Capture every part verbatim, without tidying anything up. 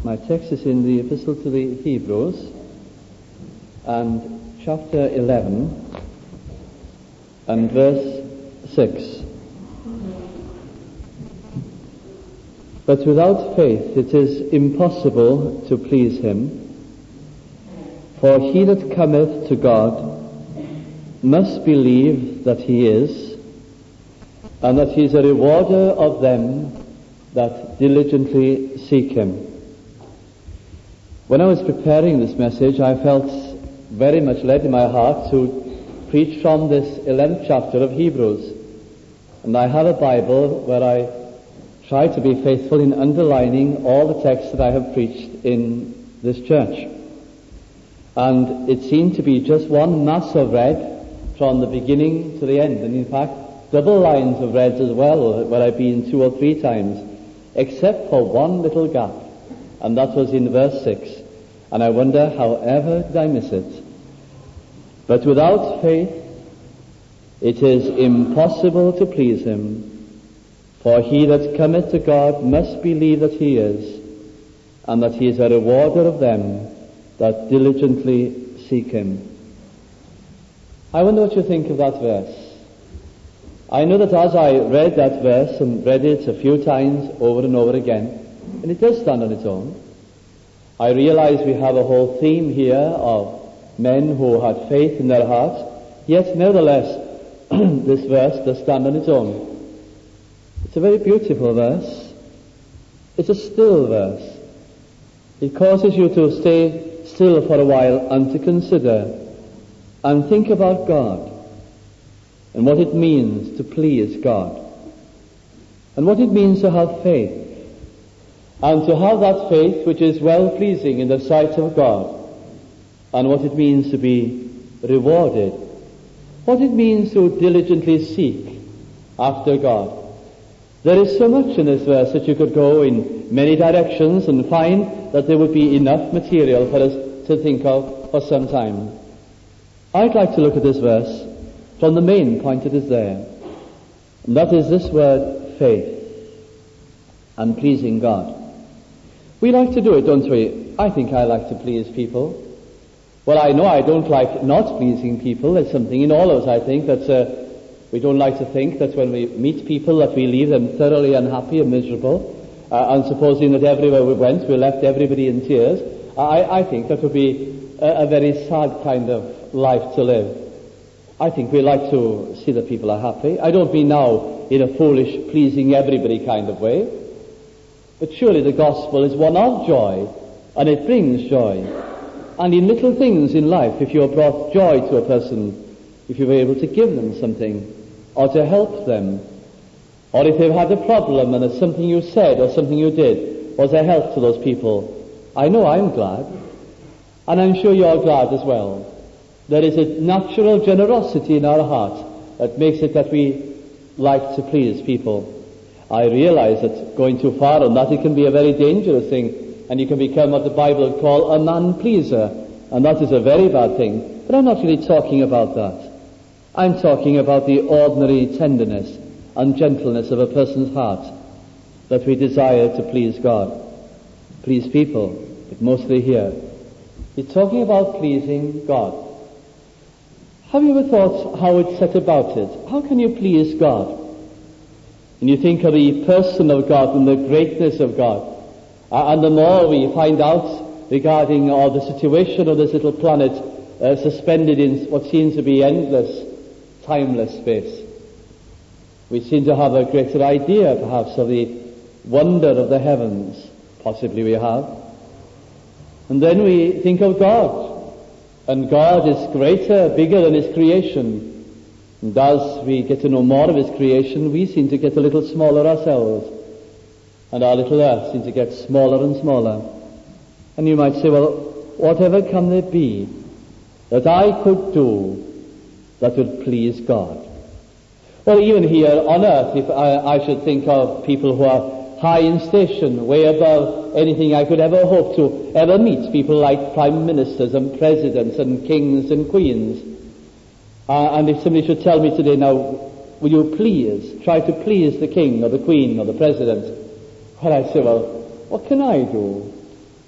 My text is in the Epistle to the Hebrews, and chapter eleven, and verse six. But without faith it is impossible to please him, for he that cometh to God must believe that he is, and that he is a rewarder of them that diligently seek him. When I was preparing this message, I felt very much led in my heart to preach from this eleventh chapter of Hebrews. And I have a Bible where I try to be faithful in underlining all the texts that I have preached in this church. And it seemed to be just one mass of red from the beginning to the end. And in fact, double lines of red as well, where I've been two or three times, except for one little gap. And that was in verse six. And I wonder, however did I miss it? But without faith, it is impossible to please him. For he that cometh to God must believe that he is, and that he is a rewarder of them that diligently seek him. I wonder what you think of that verse. I know that as I read that verse and read it a few times over and over again, and it does stand on its own, I realize we have a whole theme here of men who had faith in their hearts, yet nevertheless this verse does stand on its own. It's a very beautiful verse. It's a still verse. It causes you to stay still for a while and to consider and think about God and what it means to please God and what it means to have faith, and to have that faith which is well-pleasing in the sight of God, and what it means to be rewarded, what it means to diligently seek after God. There is so much in this verse that you could go in many directions and find that there would be enough material for us to think of for some time. I'd like to look at this verse from the main point that is there, and that is this word faith and pleasing God. We like to do it, don't we? I think I like to please people. Well, I know I don't like not pleasing people. There's something in all of us, I think, that uh, we don't like to think that when we meet people that we leave them thoroughly unhappy and miserable, uh, and supposing that everywhere we went we left everybody in tears. I, I think that would be a, a very sad kind of life to live. I think we like to see that people are happy. I don't mean now in a foolish, pleasing everybody kind of way. But surely the gospel is one of joy, and it brings joy. And in little things in life, if you have brought joy to a person, if you were able to give them something, or to help them, or if they've had a problem and it's something you said or something you did was a help to those people, I know I'm glad, and I'm sure you're glad as well. There is a natural generosity in our heart that makes it that we like to please people. I realize that going too far on that, it can be a very dangerous thing, and you can become what the Bible would call a man-pleaser, and that is a very bad thing. But I'm not really talking about that. I'm talking about the ordinary tenderness and gentleness of a person's heart, that we desire to please God, please people, but mostly here. It's talking about pleasing God. Have you ever thought how it's set about it? How can you please God? And you think of the person of God and the greatness of God. Uh, and the more we find out regarding uh, the situation of this little planet uh, suspended in what seems to be endless, timeless space, we seem to have a greater idea perhaps of the wonder of the heavens. Possibly we have. And then we think of God. And God is greater, bigger than his creation. And as we get to know more of his creation, we seem to get a little smaller ourselves. And our little earth seems to get smaller and smaller. And you might say, well, whatever can there be that I could do that would please God? Well, even here on earth, if I, I should think of people who are high in station, way above anything I could ever hope to ever meet, people like prime ministers and presidents and kings and queens. Uh, and if somebody should tell me today, now, will you please try to please the king or the queen or the president? Well, I say, well, what can I do?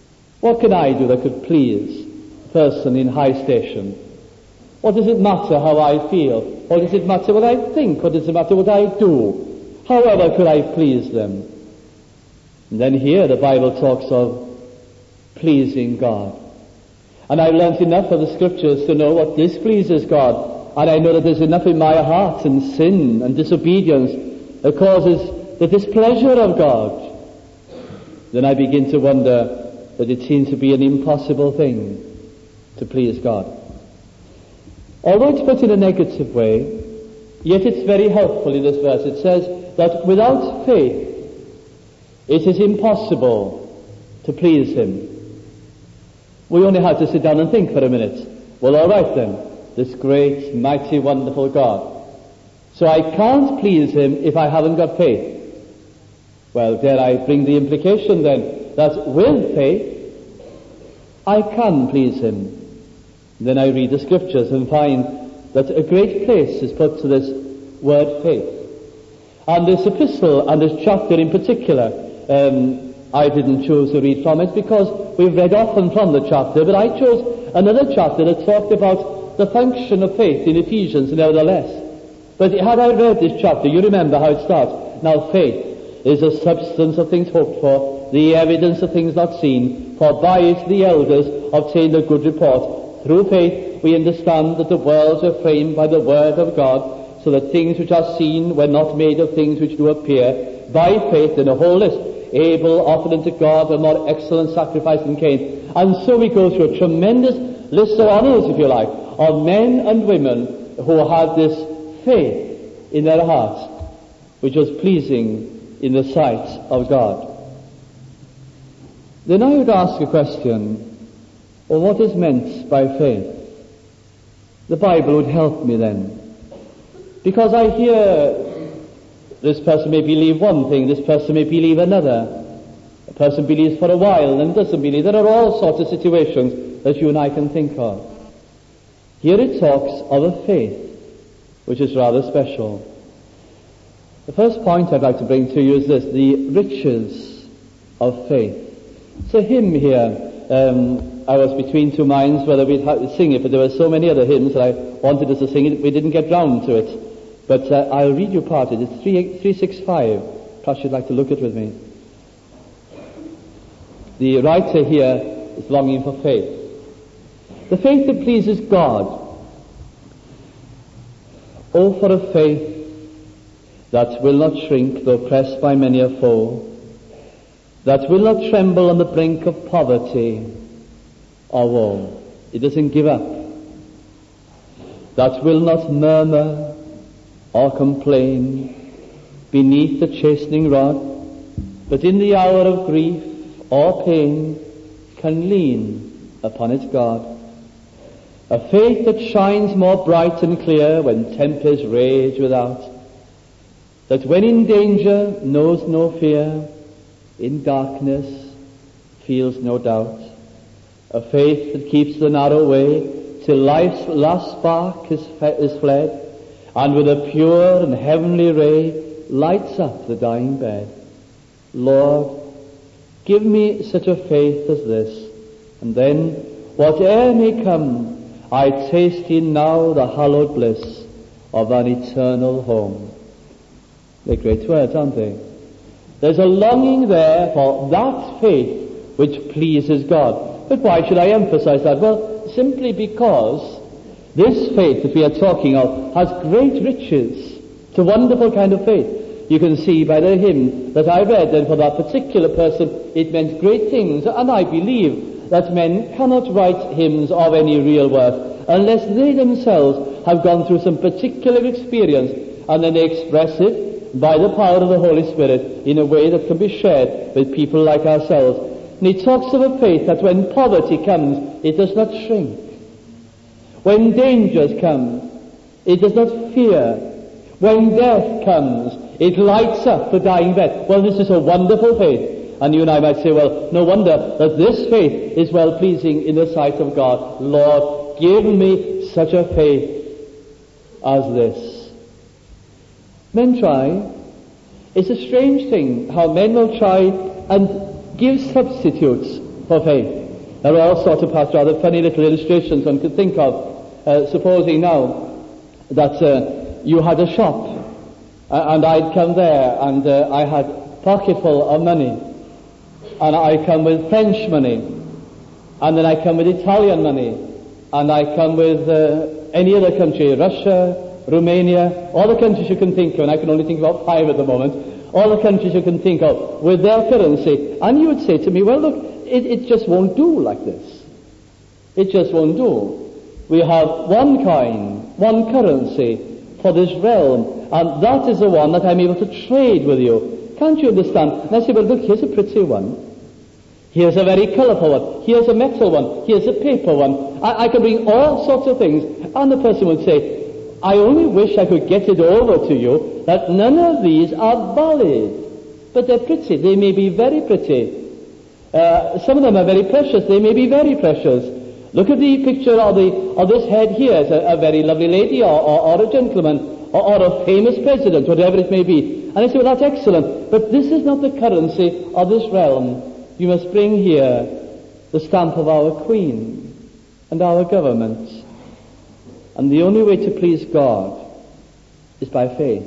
What can I do that could please a person in high station? What does it matter how I feel? What does it matter what I think? What does it matter what I do? However could I please them? And then here the Bible talks of pleasing God. And I've learnt enough of the scriptures to know what displeases God. And I know that there's enough in my heart and sin and disobedience that causes the displeasure of God. Then I begin to wonder that it seems to be an impossible thing to please God. Although it's put in a negative way, yet it's very helpful in this verse. It says that without faith, it is impossible to please him. We only have to sit down and think for a minute. Well, all right then, this great, mighty, wonderful God. So I can't please him if I haven't got faith. Well, dare I bring the implication then that with faith, I can please him. Then I read the scriptures and find that a great place is put to this word faith. And this epistle and this chapter in particular, um, I didn't choose to read from it because we've read often from the chapter, but I chose another chapter that talked about the function of faith in Ephesians nevertheless. But had I read this chapter, you remember how it starts. Now faith is the substance of things hoped for, the evidence of things not seen, for by it the elders obtained a good report. Through faith we understand that the worlds were framed by the word of God, so that things which are seen were not made of things which do appear. By faith, in a whole list, Abel offered unto God a more excellent sacrifice than Cain. And so we go through a tremendous list of honours, if you like, of men and women who had this faith in their hearts, which was pleasing in the sight of God. Then I would ask a question, well, what is meant by faith? The Bible would help me then. Because I hear this person may believe one thing, this person may believe another. A person believes for a while and doesn't believe. There are all sorts of situations that you and I can think of. Here it talks of a faith which is rather special. The first point I'd like to bring to you is this, the riches of faith. It's a hymn here. Um, I was between two minds whether we'd have to sing it, but there were so many other hymns that I wanted us to sing it. We didn't get round to it. But uh, I'll read you part of it. It's three sixty-five. Perhaps you'd like to look at it with me. The writer here is longing for faith. The faith that pleases God. Oh, for a faith that will not shrink though pressed by many a foe, that will not tremble on the brink of poverty or woe. It doesn't give up. That will not murmur or complain beneath the chastening rod, but in the hour of grief or pain can lean upon its God. A faith that shines more bright and clear when tempers rage without, that when in danger knows no fear, in darkness feels no doubt. A faith that keeps the narrow way till life's last spark is, fe- is fled, and with a pure and heavenly ray lights up the dying bed. Lord, give me such a faith as this, and then, whate'er may come, I taste in now the hallowed bliss of an eternal home. They're great words, aren't they? There's a longing there for that faith which pleases God. But why should I emphasize that? Well, simply because this faith that we are talking of has great riches. It's a wonderful kind of faith. You can see by the hymn that I read that for that particular person it meant great things, and I believe that men cannot write hymns of any real worth unless they themselves have gone through some particular experience, and then they express it by the power of the Holy Spirit in a way that can be shared with people like ourselves. And he talks of a faith that when poverty comes, it does not shrink. When dangers come, it does not fear. When death comes, it lights up the dying bed. Well, this is a wonderful faith. And you and I might say, well, no wonder that this faith is well-pleasing in the sight of God. Lord, give me such a faith as this. Men try. It's a strange thing how men will try and give substitutes for faith. There are all sorts of perhaps rather funny little illustrations one could think of. Uh, supposing now that uh, you had a shop, uh, and I'd come there, and uh, I had a pocketful of money, and I come with French money, and then I come with Italian money, and I come with uh, any other country, Russia, Romania, all the countries you can think of, and I can only think about five at the moment, all the countries you can think of, with their currency. And you would say to me, well look, it, it just won't do like this. It just won't do. We have one coin, one currency for this realm, and that is the one that I'm able to trade with you. Can't you understand? And I say, well look, here's a pretty one. Here's a very colourful one. Here's a metal one. Here's a paper one. I, I can bring all sorts of things. And the person would say, I only wish I could get it over to you that none of these are valid. But they're pretty. They may be very pretty. Uh, some of them are very precious. They may be very precious. Look at the picture of, the, of this head here. It's a, a very lovely lady or, or, or a gentleman or, or a famous president, whatever it may be. And I say, well, that's excellent. But this is not the currency of this realm. You must bring here the stamp of our Queen and our government. And the only way to please God is by faith.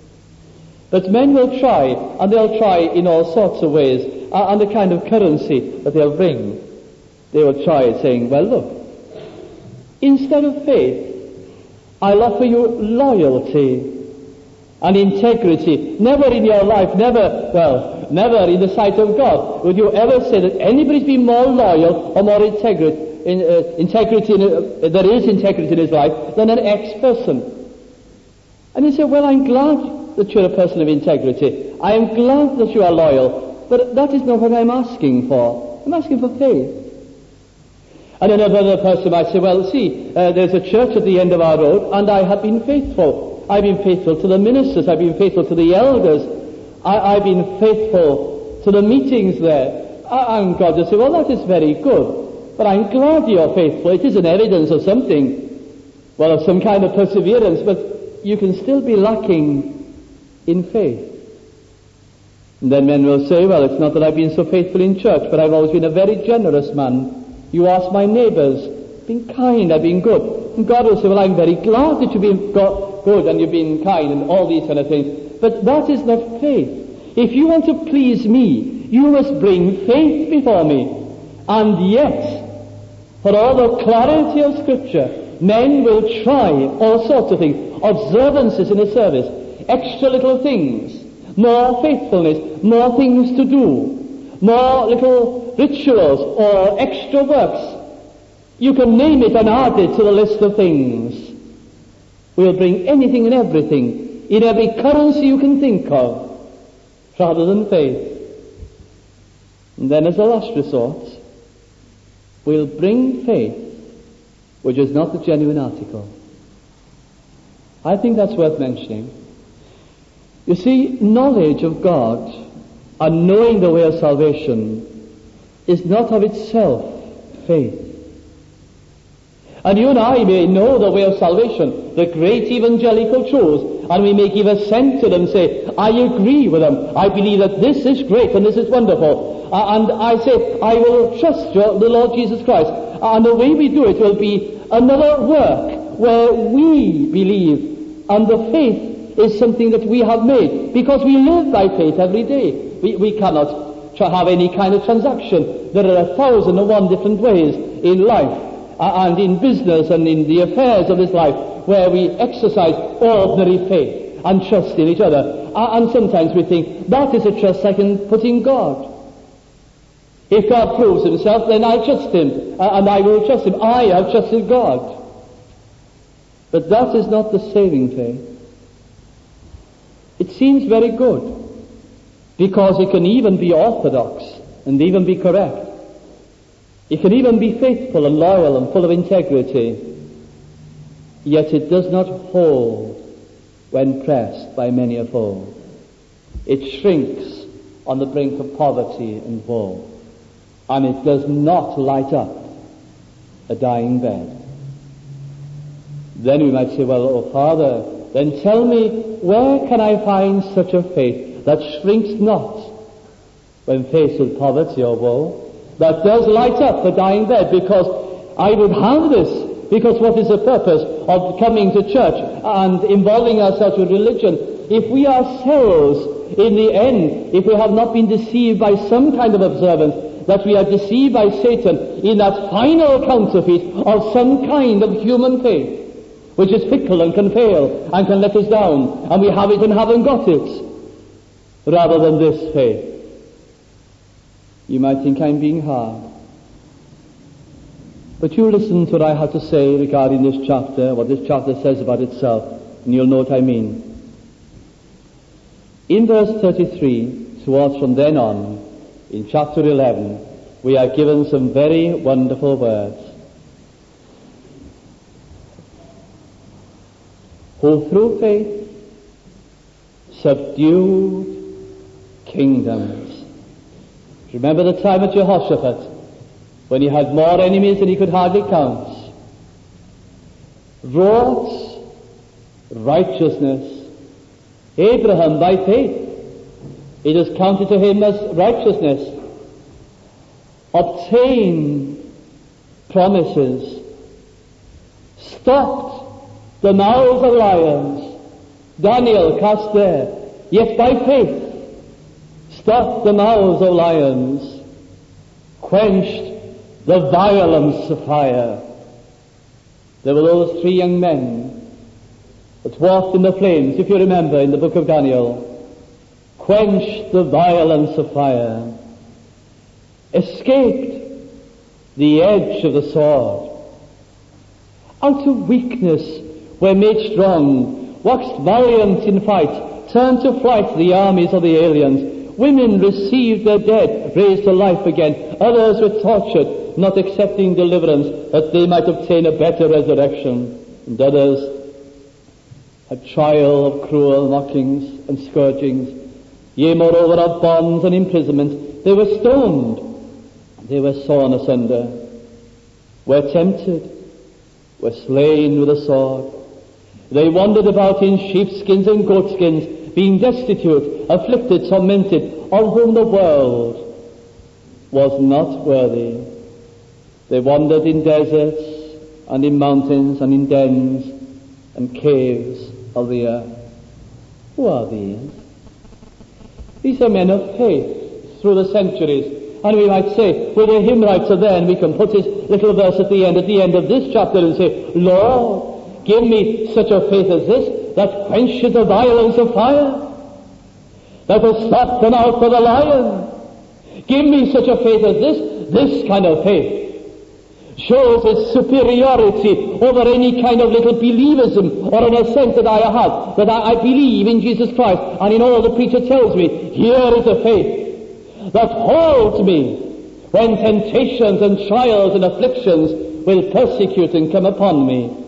But men will try, and they'll try in all sorts of ways, uh, and the kind of currency that they'll bring. They will try saying, well look, instead of faith, I'll offer you loyalty and integrity. Never in your life, never, well, never in the sight of God would you ever say that anybody's been more loyal or more integrity, in, uh, integrity in, uh, there is integrity in his life than an ex-person. And you say, well, I'm glad that you're a person of integrity. I am glad that you are loyal, but that is not what I'm asking for. I'm asking for faith. And another person might say, well, see, uh, there's a church at the end of our road, and I have been faithful. I've been faithful to the ministers. I've been faithful to the elders. I, I've been faithful to the meetings there. Uh, and God will say, well, that is very good, but I'm glad you're faithful. It is an evidence of something, well, of some kind of perseverance, but you can still be lacking in faith. And then men will say, well, it's not that I've been so faithful in church, but I've always been a very generous man. You ask my neighbours, been kind, I've been good. And God will say, well, I'm very glad that you've been good and you've been kind and all these kind of things. But that is not faith. If you want to please me, you must bring faith before me. And yet, for all the clarity of Scripture, men will try all sorts of things, observances in a service, extra little things, more faithfulness, more things to do, more little rituals or extra works. You can name it and add it to the list of things. We'll bring anything and everything in every currency you can think of rather than faith. And then as a last resort, we'll bring faith which is not the genuine article. I think that's worth mentioning. You see, knowledge of God and knowing the way of salvation is not of itself faith. And you and I may know the way of salvation, the great evangelical truths, and we may give assent to them and say, I agree with them. I believe that this is great and this is wonderful. Uh, and I say, I will trust your, the Lord Jesus Christ. Uh, and the way we do it will be another work where we believe, and the faith is something that we have made, because we live by faith every day. We, we cannot to have any kind of transaction. There are a thousand and one different ways in life uh, and in business and in the affairs of this life where we exercise ordinary faith and trust in each other. Uh, and sometimes we think, that is a trust I can put in God. If God proves himself, then I trust him, uh, and I will trust him. I have trusted God. But that is not the saving faith. It seems very good, because it can even be orthodox and even be correct. It can even be faithful and loyal and full of integrity. Yet it does not hold when pressed by many a foe. It shrinks on the brink of poverty and woe. And it does not light up a dying bed. Then we might say, well, oh Father, then tell me, where can I find such a faith that shrinks not when faced with poverty or woe? that does light up the dying bed, because I would have this. Because what is the purpose of coming to church and involving ourselves with religion? If we ourselves, in the end, if we have not been deceived by some kind of observance, that we are deceived by Satan in that final counterfeit of some kind of human faith, which is fickle and can fail and can let us down, and we have it and haven't got it, rather than this faith. You might think I'm being hard. But you listen to what I have to say regarding this chapter, what this chapter says about itself, and you'll know what I mean. In verse thirty-three, towards from then on, in chapter eleven, we are given some very wonderful words. Who through faith subdued kingdoms. Remember the time of Jehoshaphat, when he had more enemies than he could hardly count, wrought righteousness. Abraham, by faith, it is counted to him as righteousness, obtained promises, stopped the mouths of lions, Daniel cast there, yet by faith, stopped the mouths of lions, quenched the violence of fire. There were those three young men that walked in the flames, if you remember, in the book of Daniel. Quenched the violence of fire. Escaped the edge of the sword. Out of weakness were made strong, waxed valiant in fight, turned to flight the armies of the aliens. Women received their dead, raised to life again. Others were tortured, not accepting deliverance, that they might obtain a better resurrection. And others had trial of cruel mockings and scourgings, yea, moreover, of bonds and imprisonment. They were stoned, they were sawn asunder, were tempted, were slain with a sword. They wandered about in sheepskins and goatskins, being destitute, afflicted, tormented, of whom the world was not worthy. They wandered in deserts and in mountains and in dens and caves of the earth. Who are these? These are men of faith through the centuries. And we might say, well, the hymn writer then, we can put his little verse at the end, at the end of this chapter, and say, Lord, give me such a faith as this, that quenches the violence of fire, that will stop the mouth of the lion. Give me such a faith as this. This kind of faith shows its superiority over any kind of little believism or an assent that I have, that I, I believe in Jesus Christ and in all the preacher tells me. Here is a faith that holds me when temptations and trials and afflictions will persecute and come upon me.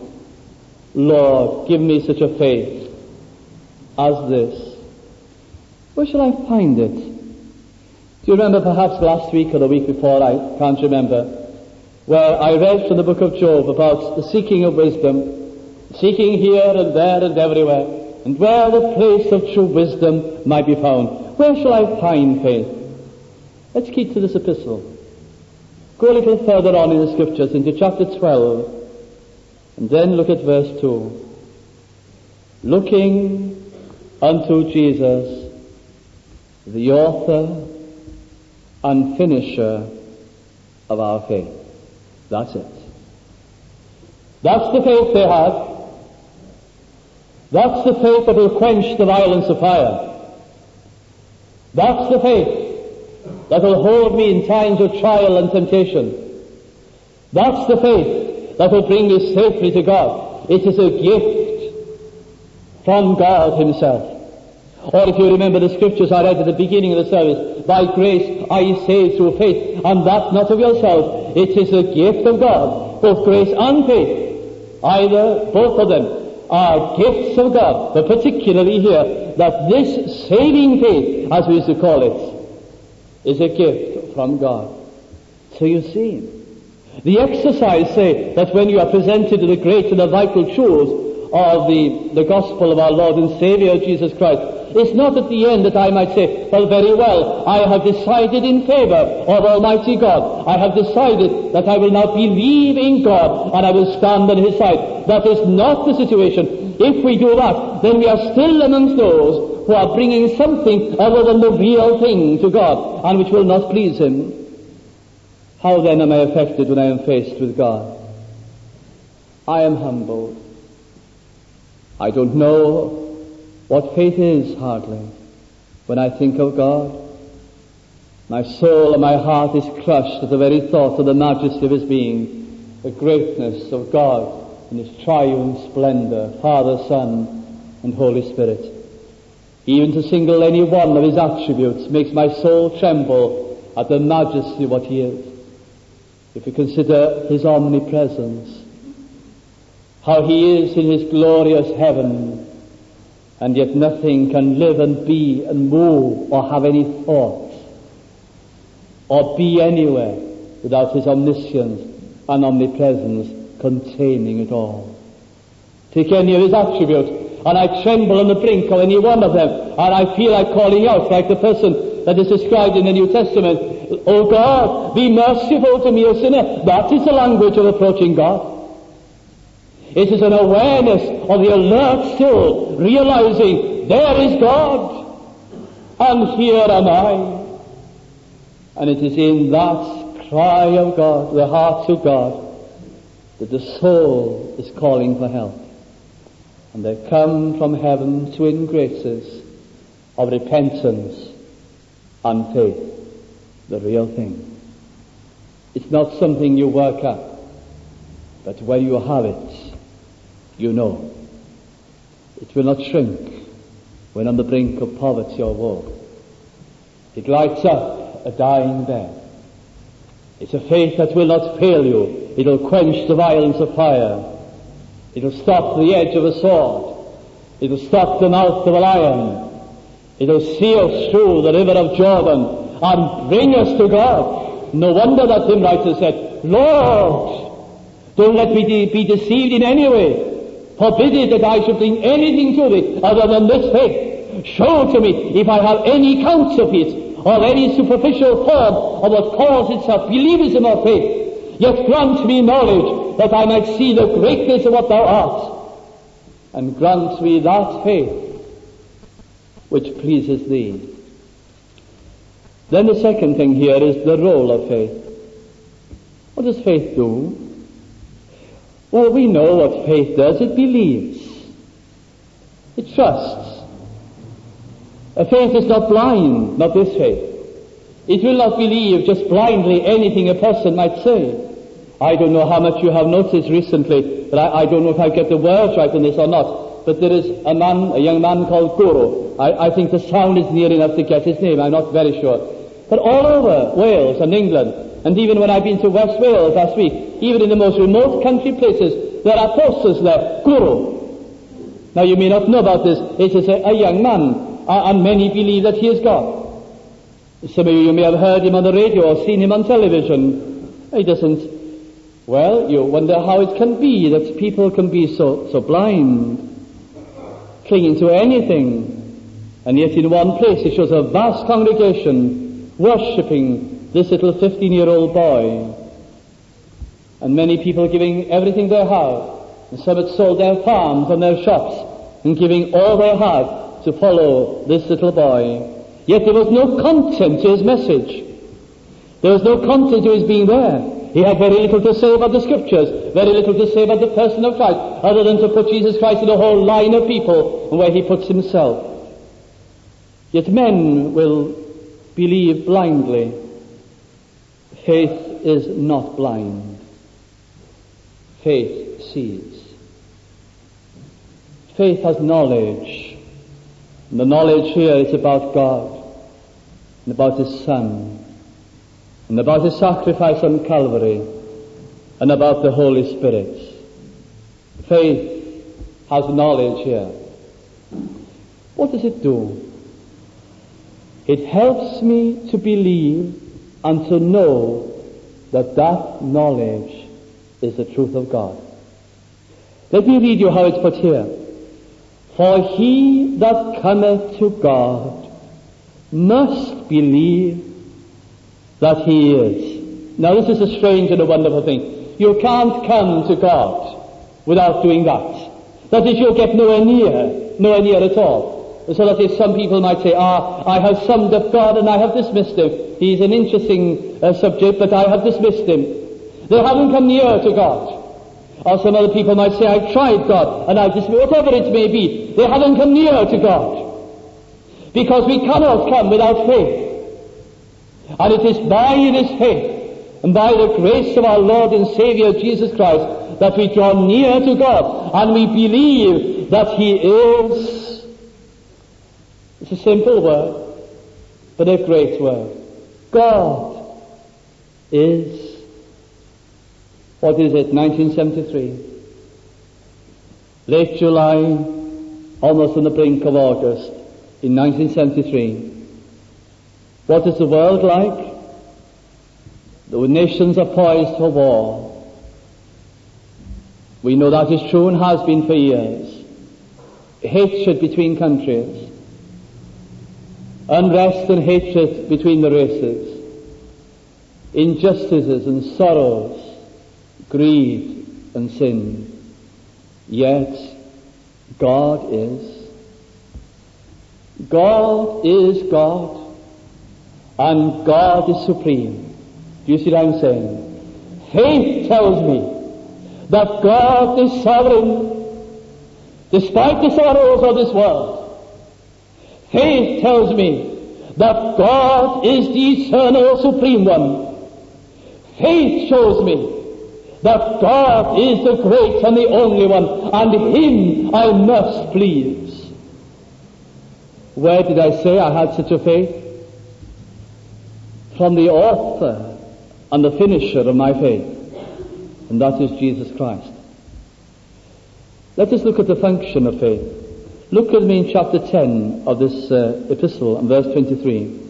Lord, give me such a faith as this. Where shall I find it? Do you remember perhaps last week or the week before, I can't remember, where I read from the book of Job about the seeking of wisdom, seeking here and there and everywhere, and where the place of true wisdom might be found. Where shall I find faith? Let's keep to this epistle. Go a little further on in the scriptures into chapter twelve, and then look at verse two. Looking unto Jesus, the author and finisher of our faith. That's it. That's the faith they have. That's the faith that will quench the violence of fire. That's the faith that will hold me in times of trial and temptation. That's the faith that will bring me safely to God. It is a gift from God himself. Or if you remember the scriptures I read at the beginning of the service, by grace are ye saved through faith, and that not of yourself. It is a gift of God, both grace and faith. Either, both of them, are gifts of God, but particularly here, that this saving faith, as we used to call it, is a gift from God. So you see, the exercise say that when you are presented to the great and the vital truths of the, the gospel of our Lord and Savior Jesus Christ, is not at the end that I might say, well, very well, I have decided in favor of Almighty God. I have decided that I will now believe in God and I will stand on His side. That is not the situation. If we do that, then we are still amongst those who are bringing something other than the real thing to God and which will not please Him. How then am I affected when I am faced with God? I am humbled. I don't know what faith is hardly when I think of God. My soul and my heart is crushed at the very thought of the majesty of His being, the greatness of God in His triune splendor, Father, Son, and Holy Spirit. Even to single any one of His attributes makes my soul tremble at the majesty of what He is. If we consider His omnipresence, how He is in His glorious heaven, and yet nothing can live and be and move or have any thought or be anywhere without His omniscience and omnipresence containing it all. Take any of His attributes, and I tremble on the brink of any one of them, and I feel like calling out like the person that is described in the New Testament, "O God, be merciful to me, a sinner." That is the language of approaching God. It is an awareness of the alert soul, realizing there is God, and here am I. And it is in that cry of God, the heart to God, that the soul is calling for help. And there come from heaven twin graces of repentance and faith, the real thing. It's not something you work up, but when you have it, you know. It will not shrink when on the brink of poverty or woe. It lights up a dying bed. It's a faith that will not fail you. It will quench the violence of fire. It will stop the edge of a sword. It will stop the mouth of a lion. It will see us through the river of Jordan and bring us to God. No wonder that hymn writer said, "Lord, don't let me de- be deceived in any way. Forbid it that I should bring anything to Thee other than this faith. Show to me if I have any counterfeit or any superficial form of what calls itself believism or faith. Yet grant me knowledge that I might see the greatness of what Thou art. And grant me that faith which pleases Thee." Then the second thing here is the role of faith. What does faith do? Well, we know what faith does. It believes. It trusts. A faith is not blind, not this faith. It will not believe just blindly anything a person might say. I don't know how much you have noticed recently, but I, I don't know if I get the words right on this or not, but there is a man, a young man called Guru. I, I think the sound is near enough to get his name. I'm not very sure. But all over Wales and England, and even when I've been to West Wales last week, even in the most remote country places, there are posters there, Guru. Now you may not know about this. It is a, a young man, uh, and many believe that he is God. Some of you may have heard him on the radio or seen him on television. He doesn't. Well, you wonder how it can be that people can be so, so blind, clinging to anything, and yet in one place it shows a vast congregation worshipping this little fifteen-year-old boy, and many people giving everything they have, and some had sold their farms and their shops, and giving all they had to follow this little boy. Yet there was no content to his message. There was no content to his being there. He had very little to say about the Scriptures, very little to say about the person of Christ, other than to put Jesus Christ in a whole line of people and where he puts himself. Yet men will believe blindly. Faith is not blind. Faith sees. Faith has knowledge. And the knowledge here is about God and about His Son and about His sacrifice on Calvary and about the Holy Spirit. Faith has knowledge here. What does it do? It helps me to believe and to know that that knowledge is the truth of God. Let me read you how it's put here. For he that cometh to God must believe that he is. Now this is a strange and a wonderful thing. You can't come to God without doing that. That is, you'll get nowhere near, nowhere near at all. So that is, some people might say, ah, I have summed up God and I have dismissed him. He's an interesting uh, subject, but I have dismissed him. They haven't come near to God. Or some other people might say, I've tried God and I've dismissed, whatever it may be. They haven't come near to God. Because we cannot come without faith. And it is by this faith and by the grace of our Lord and Savior Jesus Christ that we draw near to God and we believe that he is. It's a simple word, but a great word. God is. What is it? nineteen seventy-three. Late July, almost on the brink of August, in nineteen seventy-three. What is the world like? The nations are poised for war. We know that is true and has been for years. Hatred between countries. Unrest and hatred between the races. Injustices and sorrows. Greed and sin. Yet, God is. God is God. And God is supreme. Do you see what I'm saying? Faith tells me that God is sovereign, despite the sorrows of this world. Faith tells me that God is the eternal supreme one. Faith shows me that God is the great and the only one, and him I must please. Where did I say I had such a faith? From the author and the finisher of my faith, and that is Jesus Christ. Let us look at the function of faith. Look with me in chapter ten of this uh, epistle and verse twenty-three.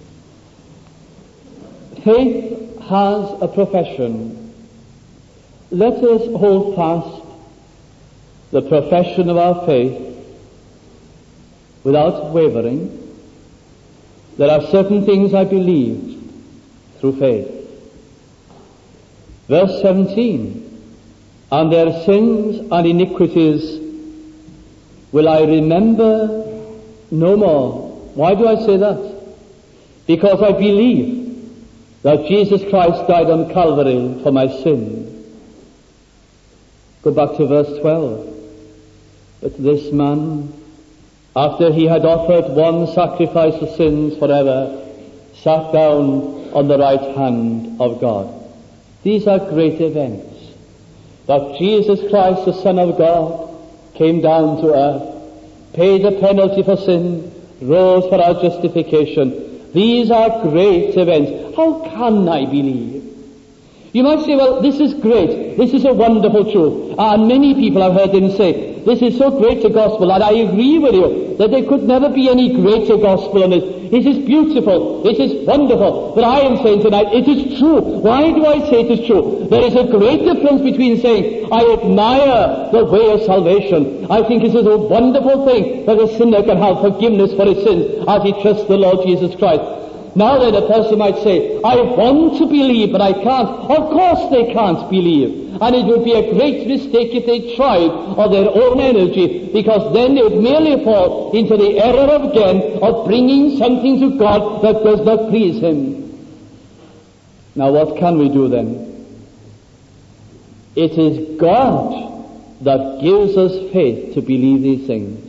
Faith has a profession. Let us hold fast the profession of our faith without wavering. There are certain things I believed through faith. Verse seventeen, and their sins and iniquities will I remember no more. Why do I say that? Because I believe that Jesus Christ died on Calvary for my sin. Go back to verse twelve. But this man, after he had offered one sacrifice for sins forever, sat down on the right hand of God. These are great events. That Jesus Christ, the Son of God, came down to earth, paid the penalty for sin, rose for our justification. These are great events. How can I believe? You might say, well, this is great. This is a wonderful truth. And many people I've heard them say, this is so great a gospel, and I agree with you that there could never be any greater gospel on this. It is beautiful. It is wonderful. But I am saying tonight, it is true. Why do I say it is true? There is a great difference between saying, I admire the way of salvation. I think it is a wonderful thing that a sinner can have forgiveness for his sins as he trusts the Lord Jesus Christ. Now then, a person might say, I want to believe, but I can't. Of course they can't believe. And it would be a great mistake if they tried of their own energy, because then they would merely fall into the error again of bringing something to God that does not please him. Now what can we do then? It is God that gives us faith to believe these things.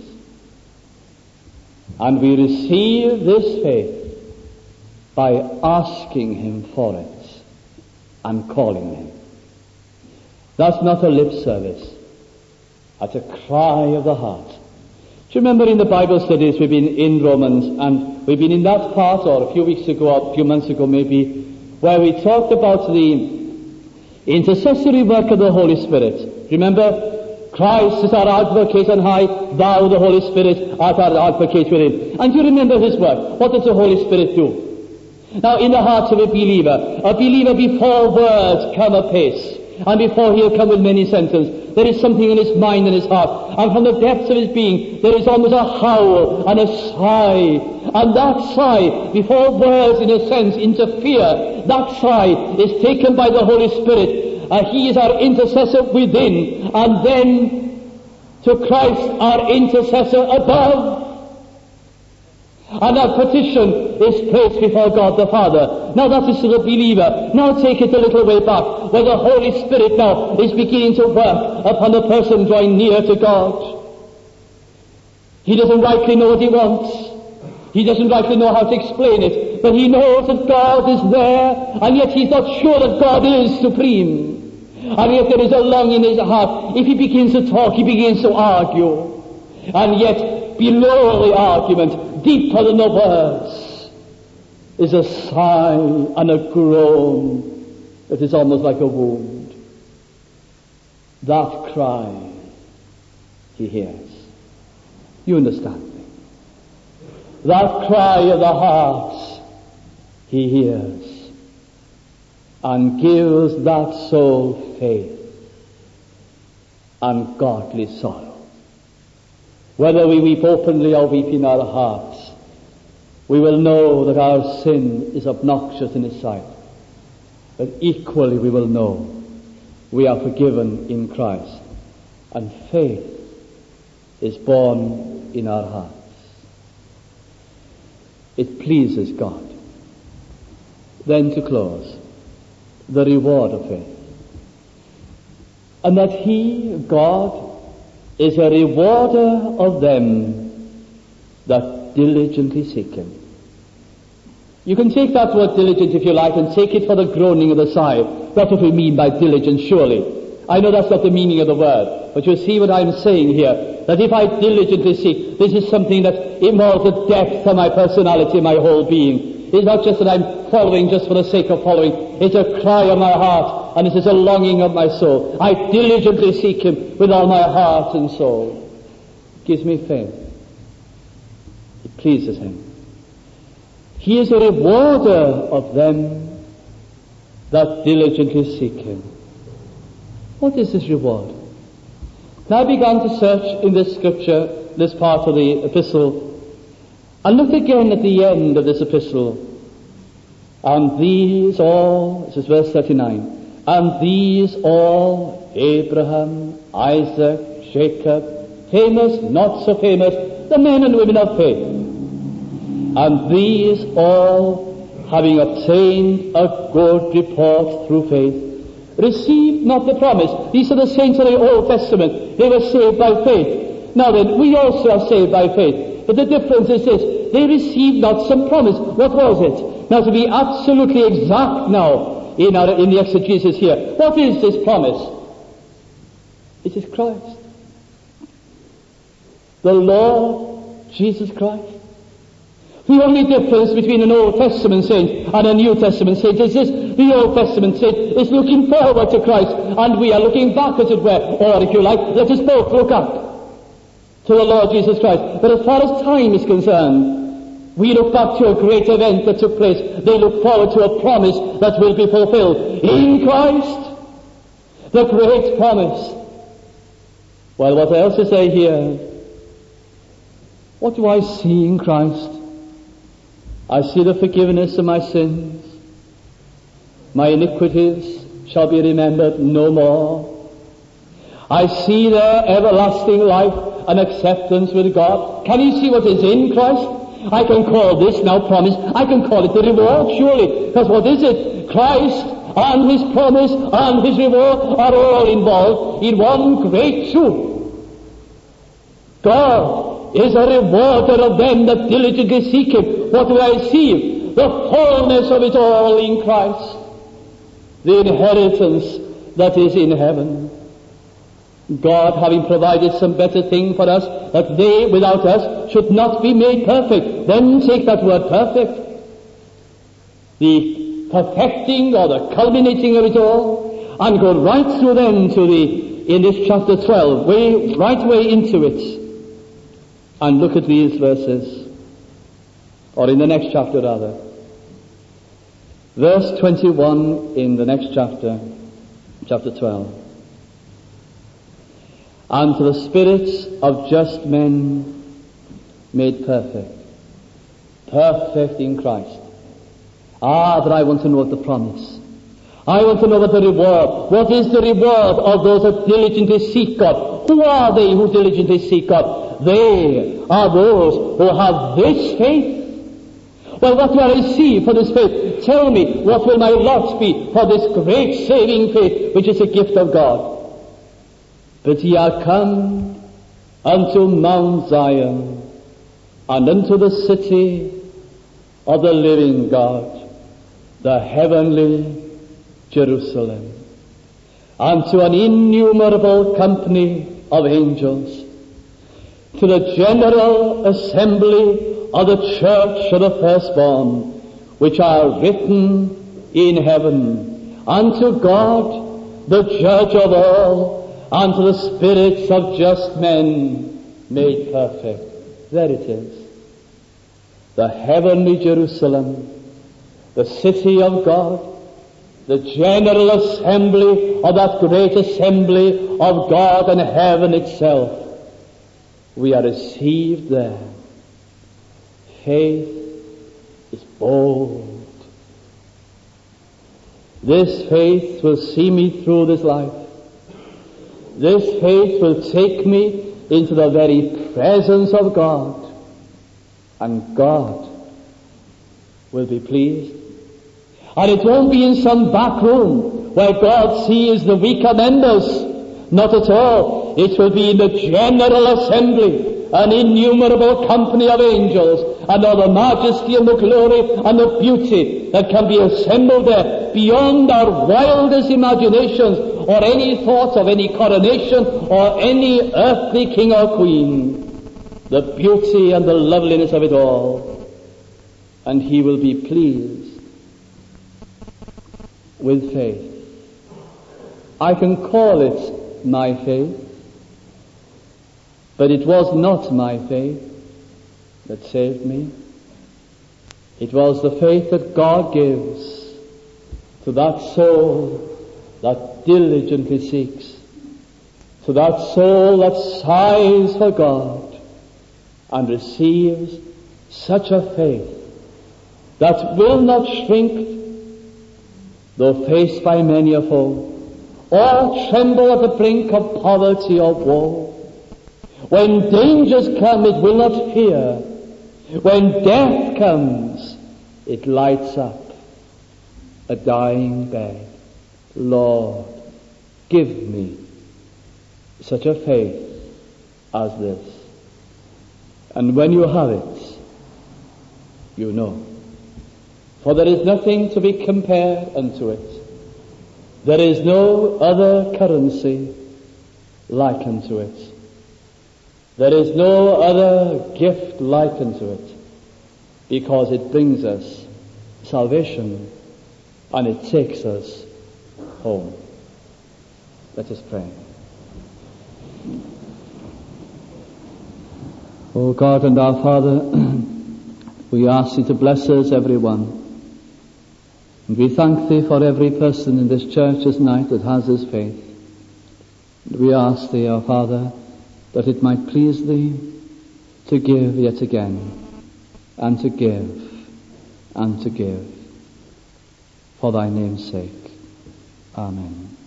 And we receive this faith by asking him for it and calling him. That's not a lip service. That's a cry of the heart. Do you remember in the Bible studies we've been in Romans, and we've been in that part, or a few weeks ago, or a few months ago maybe, where we talked about the intercessory work of the Holy Spirit. Remember, Christ is our advocate on high, thou, the Holy Spirit, art our advocate within. And you remember his work. What does the Holy Spirit do? Now, in the heart of a believer, a believer before words come apace. And before he'll come with many sentences, there is something in his mind and his heart. And from the depths of his being, there is almost a howl and a sigh. And that sigh, before words in a sense interfere, that sigh is taken by the Holy Spirit. Uh, he is our intercessor within. And then to Christ, our intercessor above. And that petition is placed before God the Father. Now that is to the believer. Now take it a little way back, where the Holy Spirit now is beginning to work upon the person drawing near to God. He doesn't rightly know what he wants. He doesn't rightly know how to explain it. But he knows that God is there, and yet he's not sure that God is supreme. And yet there is a longing in his heart. If he begins to talk, he begins to argue. And yet, below the argument, deeper than the words, is a sigh and a groan that is almost like a wound. That cry he hears. You understand me? That cry of the heart he hears and gives that soul faith and godly sorrow. Whether we weep openly or weep in our hearts, we will know that our sin is obnoxious in his sight. But equally we will know we are forgiven in Christ, and faith is born in our hearts. It pleases God. Then to close, the reward of faith. And that he, God, is a rewarder of them that diligently seek him. You can take that word diligent if you like and take it for the groaning of the sigh. That's what we mean by diligent, surely. I know that's not the meaning of the word, but you see what I'm saying here, that if I diligently seek, this is something that involves the depth of my personality, my whole being. It's not just that I'm following just for the sake of following. It's a cry of my heart, and it is a longing of my soul. I diligently seek him with all my heart and soul. It gives me faith. It pleases him. He is a rewarder of them that diligently seek him. What is this reward? Now I began to search in this scripture, this part of the epistle, and look again at the end of this epistle. And these all, this is verse thirty-nine, and these all, Abraham, Isaac, Jacob, famous, not so famous, the men and women of faith, and these all, having obtained a good report through faith, received not the promise. These are the saints of the Old Testament. They were saved by faith. Now then, we also are saved by faith. But the difference is this: they received not some promise. What was it? Now, to be absolutely exact now in, our, in the exegesis here, what is this promise? It is Christ. The Lord Jesus Christ. The only difference between an Old Testament saint and a New Testament saint is this: the Old Testament saint is looking forward to Christ, and we are looking back, as it were, or if you like, let us both look up to the Lord Jesus Christ. But as far as time is concerned, we look back to a great event that took place. They look forward to a promise that will be fulfilled in Christ. The great promise. Well, what else is there here? What do I see in Christ? I see the forgiveness of my sins. My iniquities shall be remembered no more. I see their everlasting life and acceptance with God. Can you see what is in Christ? I can call this now promise. I can call it the reward, surely. Because what is it? Christ and his promise and his reward are all involved in one great truth. God is a rewarder of them that diligently seek him. What do I see? The fullness of it all in Christ. The inheritance that is in heaven. God having provided some better thing for us, that they without us should not be made perfect. Then take that word perfect. The perfecting or the culminating of it all, and go right through then to the, in this chapter twelve, way, right way into it. And look at these verses, or in the next chapter rather. Verse twenty-one in the next chapter. chapter twelve. And to the spirits of just men made perfect, perfect in Christ. Ah, but I want to know the promise. I want to know what the reward. What is the reward of those that diligently seek God? Who are they who diligently seek God? They are those who have this faith. Well, what do I receive for this faith? Tell me, what will my lot be for this great saving faith, which is a gift of God? But ye are come unto Mount Zion, and unto the city of the living God, the heavenly Jerusalem, and to an innumerable company of angels, to the general assembly of the church of the firstborn, which are written in heaven, unto God, the judge of all, and to the spirits of just men made perfect. There it is. The heavenly Jerusalem, the city of God, the general assembly of that great assembly of God and heaven itself. We are received there. Faith is bold. This faith will see me through this life. This faith will take me into the very presence of God. And God will be pleased. And it won't be in some back room where God sees the weaker members. Not at all. It will be in the general assembly, an innumerable company of angels, and all the majesty and the glory and the beauty that can be assembled there beyond our wildest imaginations or any thoughts of any coronation or any earthly king or queen. The beauty and the loveliness of it all. And he will be pleased with faith. I can call it my faith, but it was not my faith that saved me. It was the faith that God gives to that soul that diligently seeks, to that soul that sighs for God and receives such a faith that will not shrink though faced by many a foe, or tremble at the brink of poverty or woe. When dangers come, it will not fear. When death comes, it lights up a dying bed. Lord, give me such a faith as this. And when you have it, you know. For there is nothing to be compared unto it. There is no other currency like unto it. There is no other gift like unto it, because it brings us salvation and it takes us home. Let us pray. O God and our Father, we ask Thee to bless us, everyone. And we thank Thee for every person in this church this night that has this faith. And we ask Thee, our Father, that it might please Thee to give yet again, and to give, and to give, for Thy name's sake. Amen.